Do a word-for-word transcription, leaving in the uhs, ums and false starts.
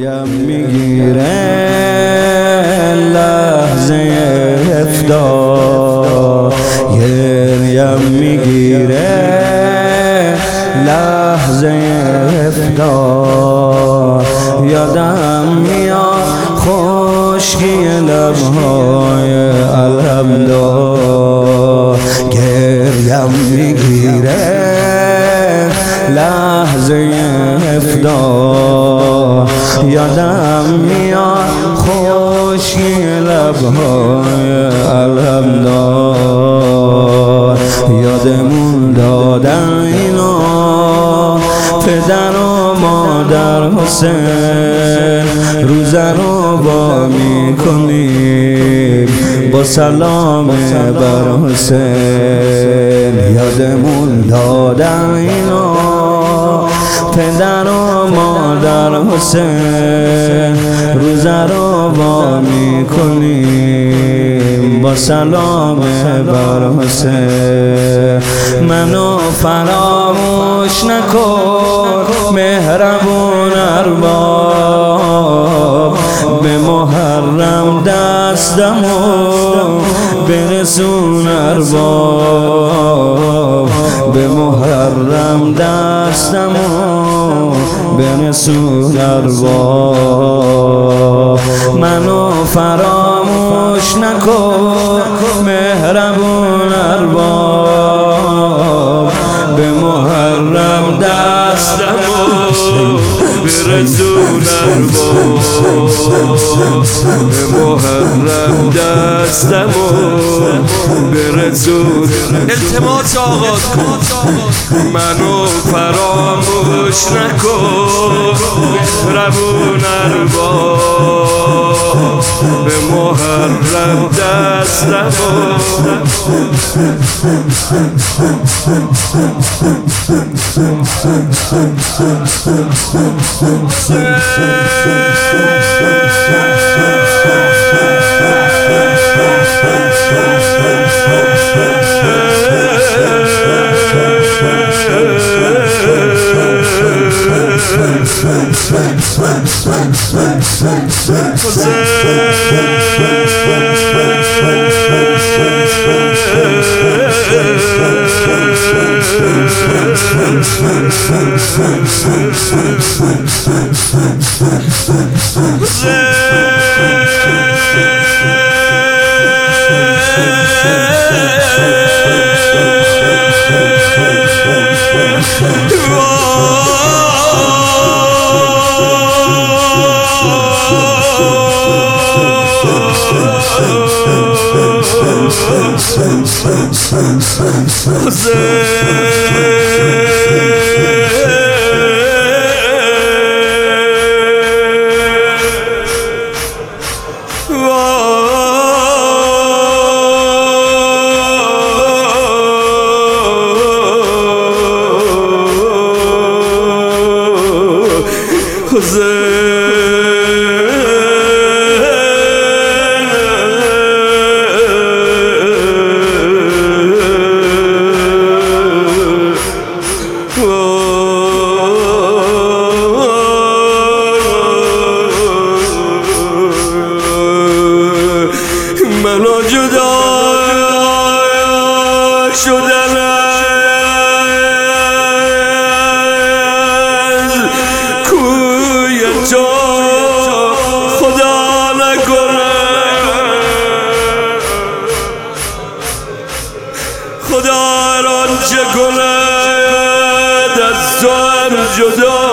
گریم میگیره لحظه افتار، گریم میگیره لحظه افتار. یادم میاد خشکی لبهای الحمدار، گریم میگیره لحظه افتار. یادم میاد خشکی لبهای الحمدار. یادمون دادن اینا پدر و مادر حسین، روزه رو با میکنیم با سلام بر حسین. یادمون دادن اینا پدر و مادر حسین، روزه رو با میکنیم با سلام بر حسین. منو فراموش نکن مهربون ارباب، به محرم دستمو برسون ارباب، به محرم دستمو برسون ارباب. منو فراموش نکن مهربون ارباب، به محرم دستمو برسون ارباب، به محرم دستمو برسون. التماس آغاز کن منو فراموش نکن مهربون ارباب، به محرم دستمو منو جدا شدن از کوی تو خدا نکنه، خدا هر آنچه کند از تو هم جدا